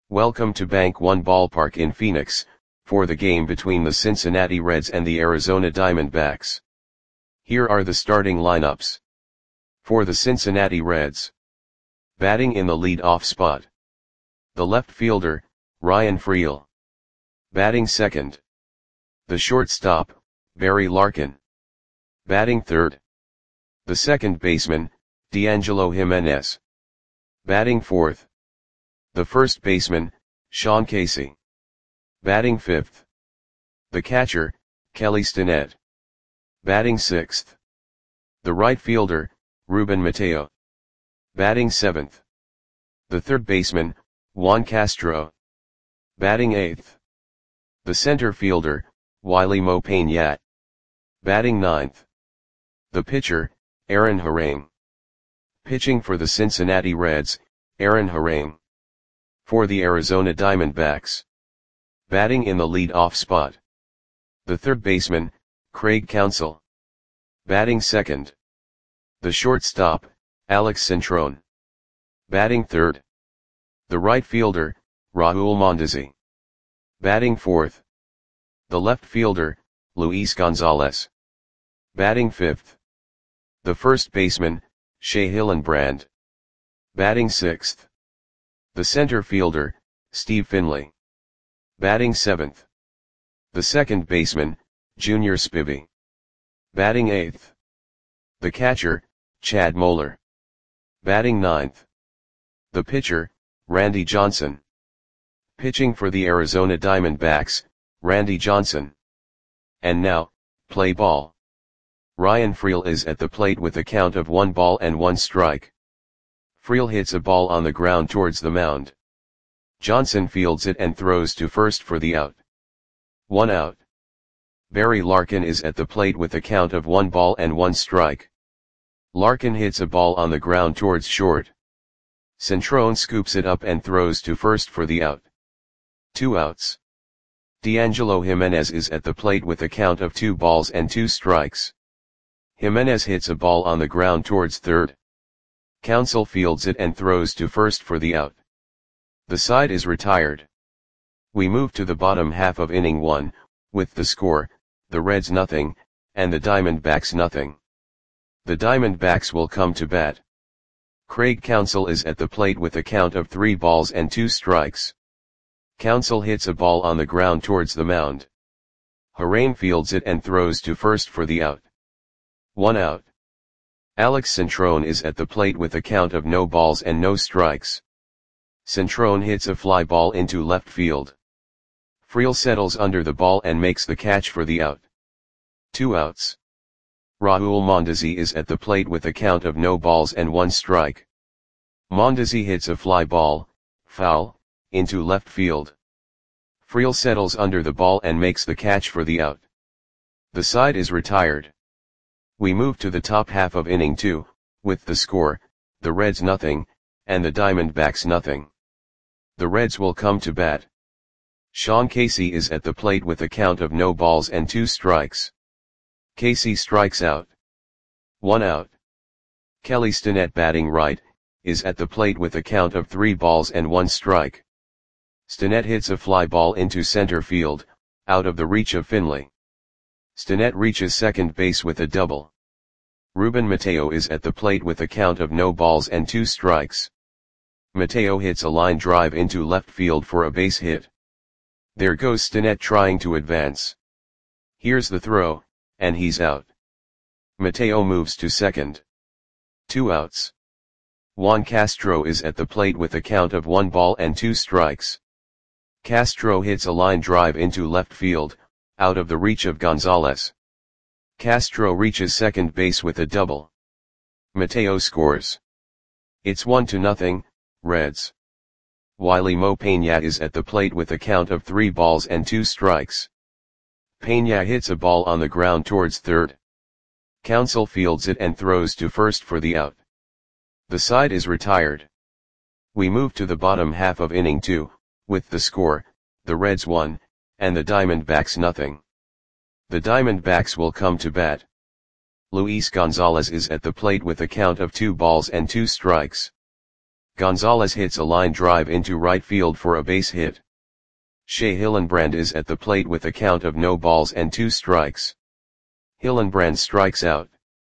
Welcome to Bank One Ballpark in Phoenix, for the game between the Cincinnati Reds and the Arizona Diamondbacks. Here are the starting lineups. For the Cincinnati Reds. Batting in the lead-off spot. The left fielder, Ryan Freel. Batting second. The shortstop, Barry Larkin. Batting third. The second baseman, D'Angelo Jimenez. Batting fourth. The first baseman, Sean Casey. Batting fifth. The catcher, Kelly Stinnett. Batting sixth. The right fielder, Ruben Mateo. Batting seventh. The third baseman, Juan Castro. Batting eighth. The center fielder, Wiley Mo Peña. Batting ninth. The pitcher, Aaron Harang. Pitching for the Cincinnati Reds, Aaron Harang. For the Arizona Diamondbacks. Batting in the lead-off spot. The third baseman, Craig Counsell. Batting second. The shortstop, Alex Cintron. Batting third. The right fielder, Raul Mondesi. Batting fourth. The left fielder, Luis Gonzalez. Batting fifth. The first baseman, Shea Hillenbrand. Batting sixth. The center fielder, Steve Finley. Batting seventh. The second baseman, Junior Spivey. Batting eighth. The catcher, Chad Moeller. Batting ninth. The pitcher, Randy Johnson. Pitching for the Arizona Diamondbacks, Randy Johnson. And now, play ball. Ryan Freel is at the plate with a count of 1 strike. Freel hits a ball on the ground towards the mound. Johnson fields it and throws to first for the out. 1 out. Barry Larkin is at the plate with a count of 1 strike. Larkin hits a ball on the ground towards short. Cintron scoops it up and throws to first for the out. 2 outs. D'Angelo Jimenez is at the plate with a count of 2 strikes. Jimenez hits a ball on the ground towards third. Counsell fields it and throws to first for the out. The side is retired. We move to the bottom half of inning 1, with the score, the Reds nothing, and the Diamondbacks nothing. The Diamondbacks will come to bat. Craig Counsell is at the plate with a count of 3 strikes. Counsell hits a ball on the ground towards the mound. Harang fields it and throws to first for the out. 1 out. Alex Cintron is at the plate with a count of no balls and no strikes. Cintron hits a fly ball into left field. Freel settles under the ball and makes the catch for the out. 2 outs. Raul Mondesi is at the plate with a count of no balls and 1 strike. Mondesi hits a fly ball, foul, into left field. Freel settles under the ball and makes the catch for the out. The side is retired. We move to the top half of inning 2, with the score, the Reds nothing, and the Diamondbacks nothing. The Reds will come to bat. Sean Casey is at the plate with a count of no balls and 2 strikes. Casey strikes out. 1 out. Kelly Stinnett batting right, is at the plate with a count of 3 balls and 1 strike. Stinnett hits a fly ball into center field, out of the reach of Finley. Stinnett reaches second base with a double. Ruben Mateo is at the plate with a count of no balls and 2 strikes. Mateo hits a line drive into left field for a base hit. There goes Stinnett trying to advance. Here's the throw, and he's out. Mateo moves to second. 2 outs. Juan Castro is at the plate with a count of 1 strikes. Castro hits a line drive into left field, out of the reach of Gonzalez. Castro reaches second base with a double. Mateo scores. It's 1-0, Reds. Wiley Mo Peña is at the plate with a count of 3 balls and 2 strikes. Peña hits a ball on the ground towards third. Counsell fields it and throws to first for the out. The side is retired. We move to the bottom half of inning 2, with the score, the Reds 1, and the Diamondbacks nothing. The Diamondbacks will come to bat. Luis Gonzalez is at the plate with a count of 2 balls and 2 strikes. Gonzalez hits a line drive into right field for a base hit. Shea Hillenbrand is at the plate with a count of no balls and 2 strikes. Hillenbrand strikes out.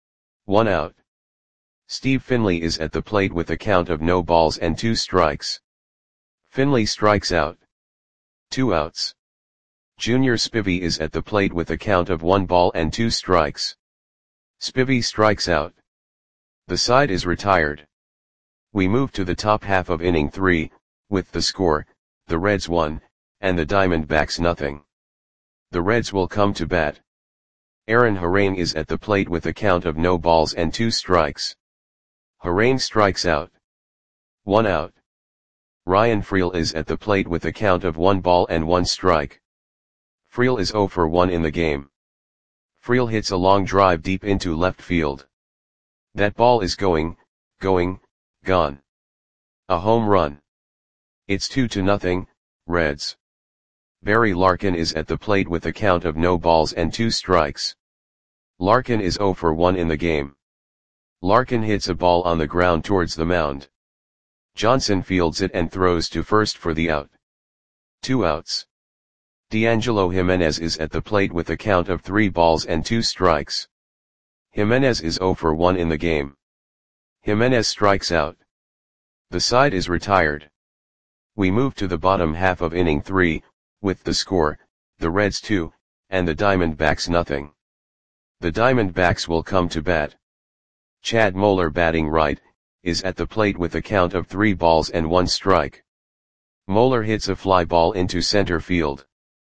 1 out. Steve Finley is at the plate with a count of no balls and 2 strikes. Finley strikes out. 2 outs. Junior Spivey is at the plate with a count of 1 ball and 2 strikes. Spivey strikes out. The side is retired. We move to the top half of inning 3, with the score, the Reds 1, and the Diamondbacks nothing. The Reds will come to bat. Aaron Harang is at the plate with a count of no balls and 2 strikes. Harang strikes out. 1 out. Ryan Freel is at the plate with a count of 1 ball and 1 strike. Freel is 0 for 1 in the game. Freel hits a long drive deep into left field. That ball is going, gone. A home run. It's 2-0, Reds. Barry Larkin is at the plate with a count of no balls and 2 strikes. Larkin is 0 for 1 in the game. Larkin hits a ball on the ground towards the mound. Johnson fields it and throws to first for the out. 2 outs. D'Angelo Jimenez is at the plate with a count of 3 balls and 2 strikes. Jimenez is 0 for 1 in the game. Jimenez strikes out. The side is retired. We move to the bottom half of inning 3, with the score, the Reds 2, and the Diamondbacks nothing. The Diamondbacks will come to bat. Chad Moeller batting right, is at the plate with a count of 3 balls and 1 strike. Moeller hits a fly ball into center field.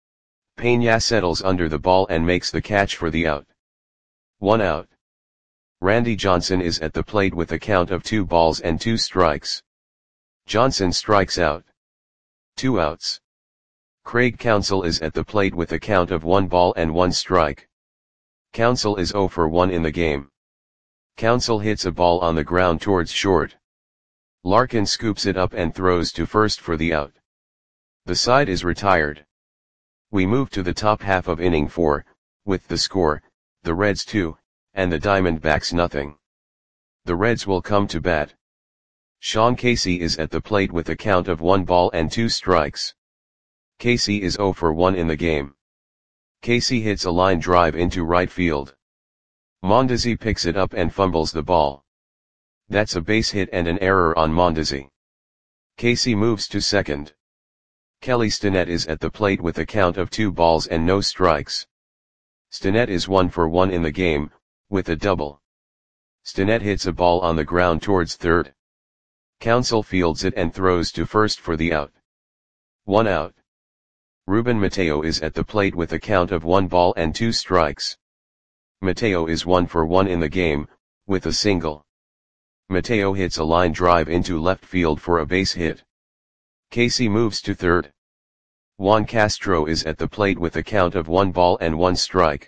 Peña settles under the ball and makes the catch for the out. 1 out. Randy Johnson is at the plate with a count of 2 balls and 2 strikes. Johnson strikes out. 2 outs. Craig Counsell is at the plate with a count of 1 ball and 1 strike. Counsell is 0 for 1 in the game. Counsell hits a ball on the ground towards short. Larkin scoops it up and throws to first for the out. The side is retired. We move to the top half of inning 4, with the score, the Reds 2, and the Diamondbacks nothing. The Reds will come to bat. Sean Casey is at the plate with a count of 1 ball and 2 strikes. Casey is 0 for 1 in the game. Casey hits a line drive into right field. Mondesi picks it up and fumbles the ball. That's a base hit and an error on Mondesi. Casey moves to second. Kelly Stinnett is at the plate with a count of 2 balls and no strikes. Stinnett is 1 for 1 in the game, with a double. Stinnett hits a ball on the ground towards third. Counsell fields it and throws to first for the out. 1 out. Ruben Mateo is at the plate with a count of 1 ball and 2 strikes. Mateo is 1 for 1 in the game, with a single. Mateo hits a line drive into left field for a base hit. Casey moves to third. Juan Castro is at the plate with a count of 1 ball and 1 strike.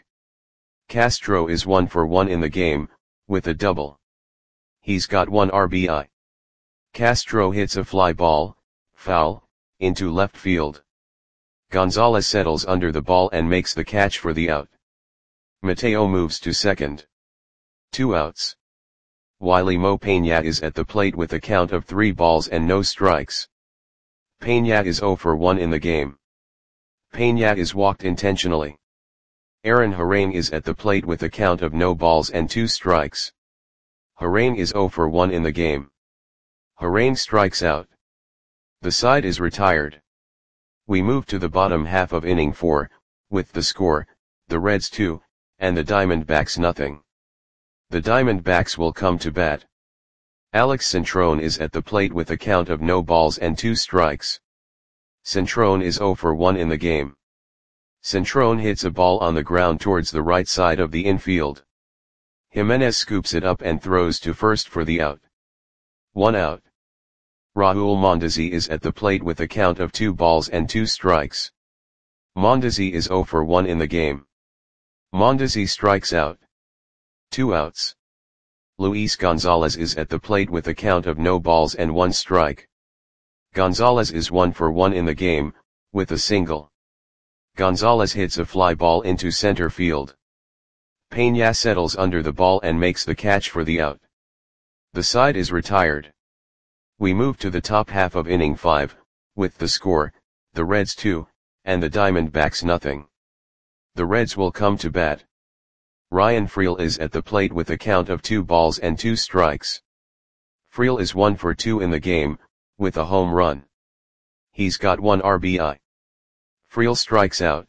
Castro is 1 for 1 in the game, with a double. He's got 1 RBI. Castro hits a fly ball, foul, into left field. Gonzalez settles under the ball and makes the catch for the out. Mateo moves to second. 2 outs. Wiley Mo Peña is at the plate with a count of 3 balls and no strikes. Peña is 0 for 1 in the game. Peña is walked intentionally. Aaron Harang is at the plate with a count of no balls and 2 strikes. Harang is 0 for 1 in the game. Harang strikes out. The side is retired. We move to the bottom half of inning 4, with the score, the Reds 2, and the Diamondbacks nothing. The Diamondbacks will come to bat. Alex Centrone is at the plate with a count of no balls and 2 strikes. Centrone is 0 for 1 in the game. Centrone hits a ball on the ground towards the right side of the infield. Jimenez scoops it up and throws to first for the out. 1 out. Raul Mondesi is at the plate with a count of 2 balls and 2 strikes. Mondesi is 0 for 1 in the game. Mondesi strikes out. 2 outs. Luis Gonzalez is at the plate with a count of no balls and 1 strike. Gonzalez is 1 for 1 in the game, with a single. Gonzalez hits a fly ball into center field. Peña settles under the ball and makes the catch for the out. The side is retired. We move to the top half of inning 5, with the score, the Reds 2, and the Diamondbacks nothing. The Reds will come to bat. Ryan Freel is at the plate with a count of 2 balls and 2 strikes. Freel is 1 for 2 in the game, with a home run. He's got 1 RBI. Freel strikes out.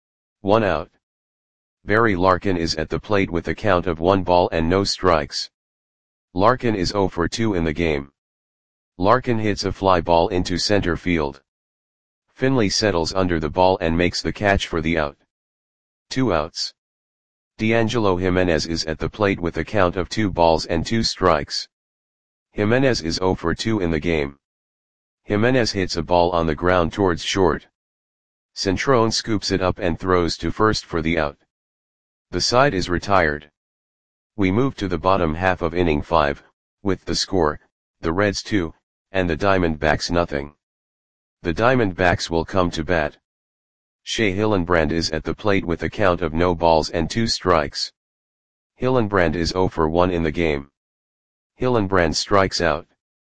1 out. Barry Larkin is at the plate with a count of 1 ball and no strikes. Larkin is 0 for 2 in the game. Larkin hits a fly ball into center field. Finley settles under the ball and makes the catch for the out. 2 outs. D'Angelo Jimenez is at the plate with a count of 2 balls and 2 strikes. Jimenez is 0 for 2 in the game. Jimenez hits a ball on the ground towards short. Centrone scoops it up and throws to first for the out. The side is retired. We move to the bottom half of inning 5, with the score, the Reds 2, and the Diamondbacks nothing. The Diamondbacks will come to bat. Shea Hillenbrand is at the plate with a count of no balls and 2 strikes. Hillenbrand is 0 for 1 in the game. Hillenbrand strikes out.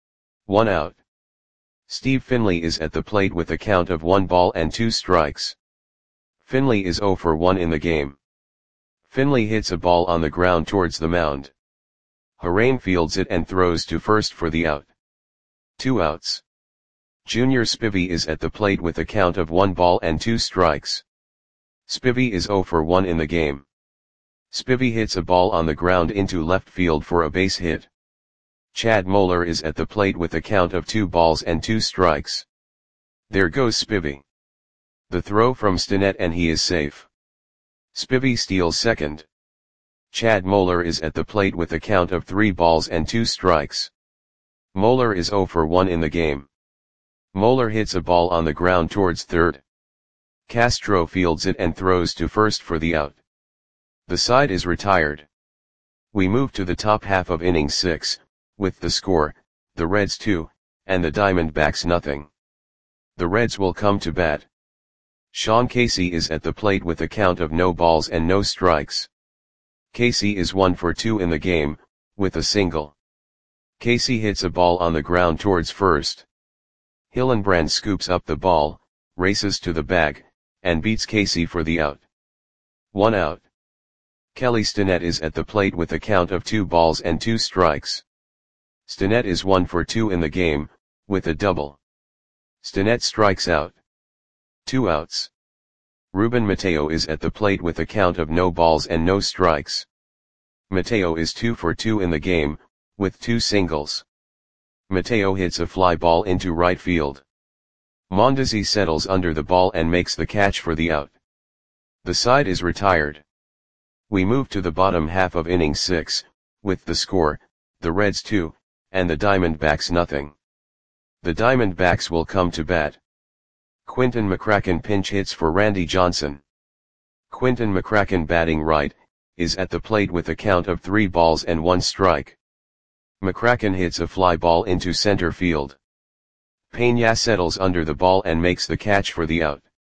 1 out. Steve Finley is at the plate with a count of 1 ball and 2 strikes. Finley is 0 for 1 in the game. Finley hits a ball on the ground towards the mound. Harain fields it and throws to first for the out. 2 outs. Junior Spivey is at the plate with a count of 1 ball and 2 strikes. Spivey is 0 for 1 in the game. Spivey hits a ball on the ground into left field for a base hit. Chad Moeller is at the plate with a count of 2 balls and 2 strikes. There goes Spivey. The throw from Stinnett and he is safe. Spivey steals second. Chad Moeller is at the plate with a count of 3 balls and 2 strikes. Moeller is 0 for 1 in the game. Moeller hits a ball on the ground towards third. Castro fields it and throws to first for the out. The side is retired. We move to the top half of inning 6, with the score, the Reds 2, and the Diamondbacks nothing. The Reds will come to bat. Sean Casey is at the plate with a count of no balls and no strikes. Casey is 1 for 2 in the game, with a single. Casey hits a ball on the ground towards first. Hillenbrand scoops up the ball, races to the bag, and beats Casey for the out. 1 out. Kelly Stinnett is at the plate with a count of 2 balls and 2 strikes. Stinnett is 1 for 2 in the game, with a double. Stinnett strikes out. 2 outs. Ruben Mateo is at the plate with a count of no balls and no strikes. Mateo is 2 for 2 in the game, with 2 singles. Mateo hits a fly ball into right field. Mondesi settles under the ball and makes the catch for the out. The side is retired. We move to the bottom half of inning 6, with the score, the Reds 2, and the Diamondbacks nothing. The Diamondbacks will come to bat. Quinton McCracken pinch hits for Randy Johnson. Quinton McCracken, batting right, is at the plate with a count of 3 balls and 1 strike. McCracken hits a fly ball into center field. Peña settles under the ball and makes the catch for the out.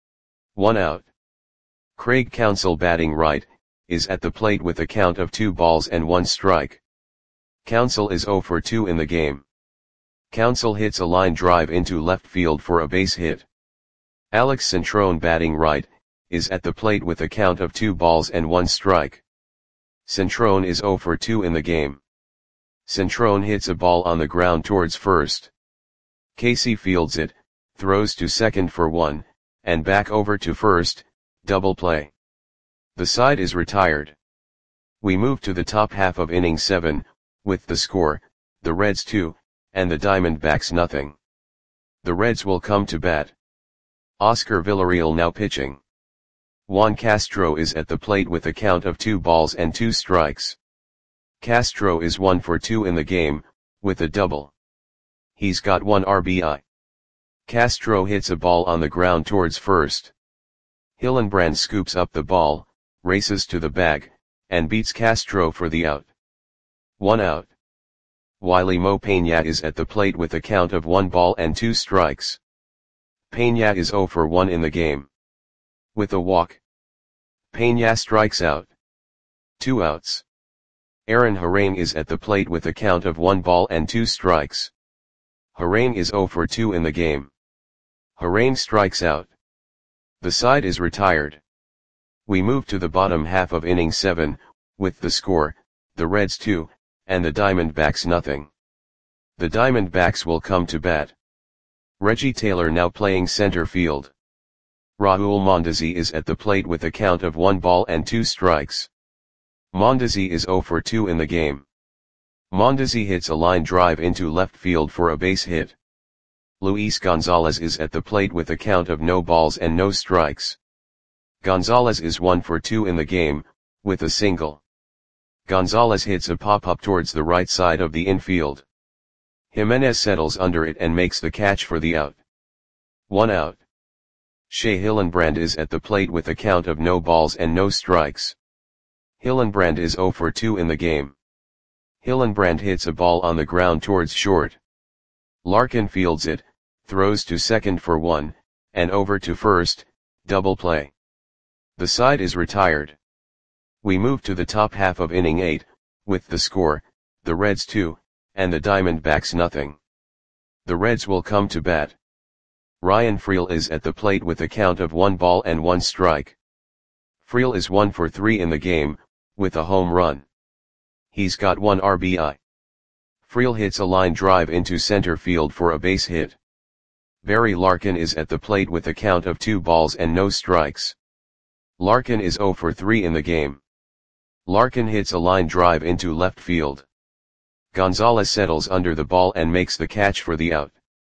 1 out. Craig Counsell, batting right, is at the plate with a count of 2 balls and 1 strike. Counsell is 0 for 2 in the game. Counsell hits a line drive into left field for a base hit. Alex Centrone, batting right, is at the plate with a count of 2 balls and 1 strike. Centrone is 0 for 2 in the game. Centrone hits a ball on the ground towards first. Casey fields it, throws to second for 1, and back over to first, double play. The side is retired. We move to the top half of inning 7, with the score, the Reds 2, and the Diamondbacks nothing. The Reds will come to bat. Oscar Villarreal now pitching. Juan Castro is at the plate with a count of 2 balls and 2 strikes. Castro is 1 for 2 in the game, with a double. He's got 1 RBI. Castro hits a ball on the ground towards first. Hillenbrand scoops up the ball, races to the bag, and beats Castro for the out. 1 out. Wiley Mo Peña is at the plate with a count of 1 ball and 2 strikes. Peña is 0 for 1 in the game. With a walk. Peña strikes out. 2 outs. Aaron Harain is at the plate with a count of 1 ball and 2 strikes. Harain is 0 for 2 in the game. Harain strikes out. The side is retired. We move to the bottom half of inning 7, with the score, the Reds 2, and the Diamondbacks nothing. The Diamondbacks will come to bat. Reggie Taylor now playing center field. Raul Mondesi is at the plate with a count of 1 ball and 2 strikes. Mondesi is 0 for 2 in the game. Mondesi hits a line drive into left field for a base hit. Luis Gonzalez is at the plate with a count of no balls and no strikes. Gonzalez is 1 for 2 in the game, with a single. Gonzalez hits a pop-up towards the right side of the infield. Jimenez settles under it and makes the catch for the out. 1 out. Shea Hillenbrand is at the plate with a count of no balls and no strikes. Hillenbrand is 0 for 2 in the game. Hillenbrand hits a ball on the ground towards short. Larkin fields it, throws to second for 1, and over to first, double play. The side is retired. We move to the top half of inning 8, with the score, the Reds 2, and the Diamondbacks nothing. The Reds will come to bat. Ryan Freel is at the plate with a count of 1 ball and 1 strike. Freel is 1 for 3 in the game, with a home run. He's got 1 RBI. Freel hits a line drive into center field for a base hit. Barry Larkin is at the plate with a count of 2 balls and no strikes. Larkin is 0 for 3 in the game. Larkin hits a line drive into left field. Gonzalez settles under the ball and makes the catch for the out.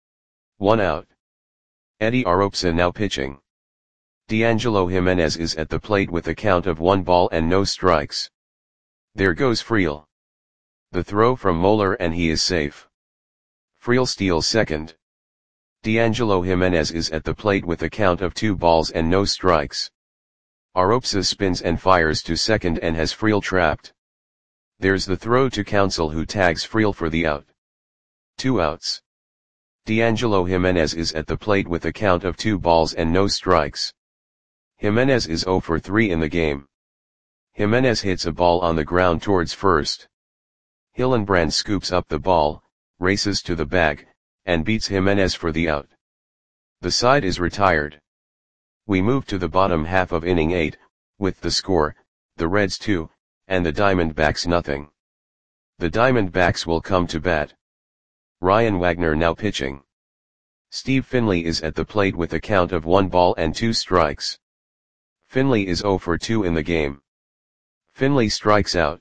1 out. Eddie Aropsa now pitching. D'Angelo Jimenez is at the plate with a count of 1 ball and no strikes. There goes Freel. The throw from Moeller and he is safe. Freel steals second. D'Angelo Jimenez is at the plate with a count of 2 balls and no strikes. Aropsa spins and fires to second and has Freel trapped. There's the throw to Counsell who tags Freel for the out. 2 outs. D'Angelo Jimenez is at the plate with a count of 2 balls and no strikes. Jimenez is 0 for 3 in the game. Jimenez hits a ball on the ground towards first. Hillenbrand scoops up the ball, races to the bag, and beats Jimenez for the out. The side is retired. We move to the bottom half of inning 8, with the score, the Reds 2, and the Diamondbacks nothing. The Diamondbacks will come to bat. Ryan Wagner now pitching. Steve Finley is at the plate with a count of 1 ball and 2 strikes. Finley is 0 for 2 in the game. Finley strikes out.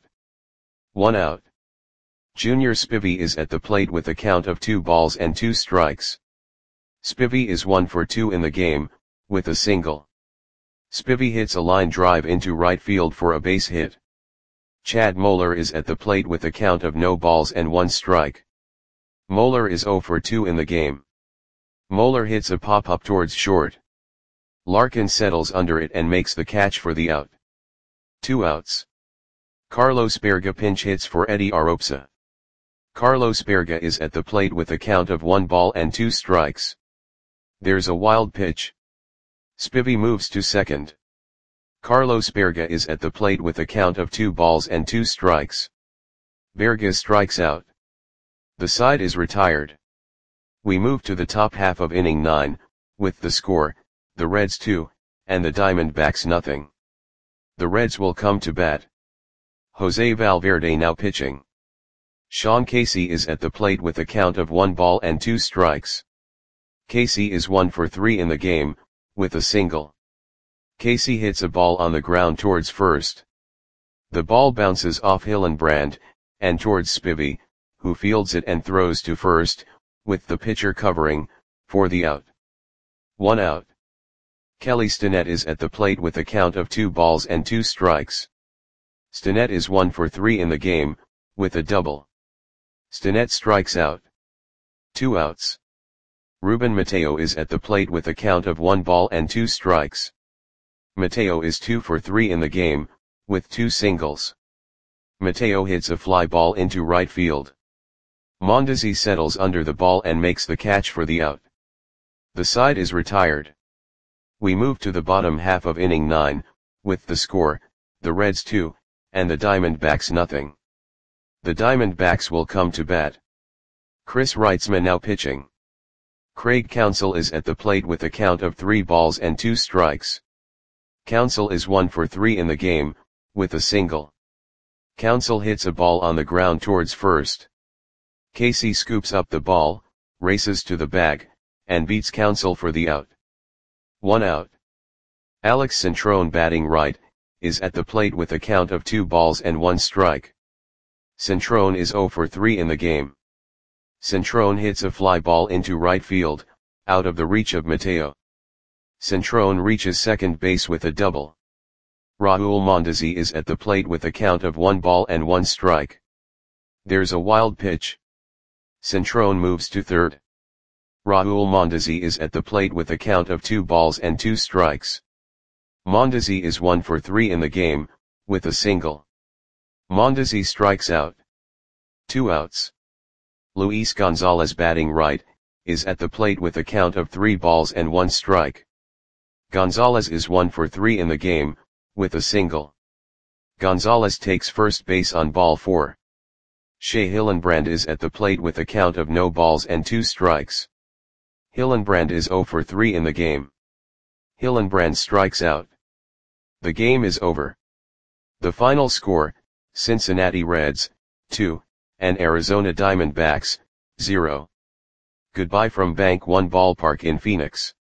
1 out. Junior Spivey is at the plate with a count of 2 balls and 2 strikes. Spivey is 1 for 2 in the game, with a single. Spivey hits a line drive into right field for a base hit. Chad Moeller is at the plate with a count of no balls and 1 strike. Moeller is 0 for 2 in the game. Moeller hits a pop-up towards short. Larkin settles under it and makes the catch for the out. 2 outs. Carlos Berga pinch hits for Eddie Aropsa. Carlos Berga is at the plate with a count of 1 ball and 2 strikes. There's a wild pitch. Spivey moves to second. Carlos Berga is at the plate with a count of 2 balls and 2 strikes. Berga strikes out. The side is retired. We move to the top half of inning 9, with the score, the Reds 2, and the Diamondbacks nothing. The Reds will come to bat. Jose Valverde now pitching. Sean Casey is at the plate with a count of 1 ball and 2 strikes. Casey is 1 for 3 in the game, with a single. Casey hits a ball on the ground towards first. The ball bounces off Hillenbrand, and towards Spivey, who fields it and throws to first, with the pitcher covering, for the out. 1 out. Kelly Stinnett is at the plate with a count of 2 balls and 2 strikes. Stinnett is 1 for 3 in the game, with a double. Stinnett strikes out. 2 outs. Ruben Mateo is at the plate with a count of 1 ball and 2 strikes. Mateo is 2 for 3 in the game, with 2 singles. Mateo hits a fly ball into right field. Mondesi settles under the ball and makes the catch for the out. The side is retired. We move to the bottom half of inning 9, with the score, the Reds 2, and the Diamondbacks nothing. The Diamondbacks will come to bat. Chris Reitzman now pitching. Craig Counsell is at the plate with a count of 3 balls and 2 strikes. Counsell is 1 for 3 in the game, with a single. Counsell hits a ball on the ground towards first. Casey scoops up the ball, races to the bag, and beats Counsell for the out. 1 out. Alex Centrone batting right, is at the plate with a count of 2 balls and 1 strike. Centrone is 0 for 3 in the game. Centrone hits a fly ball into right field, out of the reach of Mateo. Centrone reaches second base with a double. Raul Mondesi is at the plate with a count of 1 ball and 1 strike. There's a wild pitch. Centrone moves to third. Raul Mondesi is at the plate with a count of 2 balls and 2 strikes. Mondesi is 1 for 3 in the game, with a single. Mondesi strikes out. 2 outs. Luis Gonzalez batting right, is at the plate with a count of 3 balls and 1 strike. Gonzalez is 1 for 3 in the game, with a single. Gonzalez takes first base on ball 4. Shea Hillenbrand is at the plate with a count of no balls and 2 strikes. Hillenbrand is 0 for 3 in the game. Hillenbrand strikes out. The game is over. The final score, Cincinnati Reds, 2, and Arizona Diamondbacks, 0. Goodbye from Bank One Ballpark in Phoenix.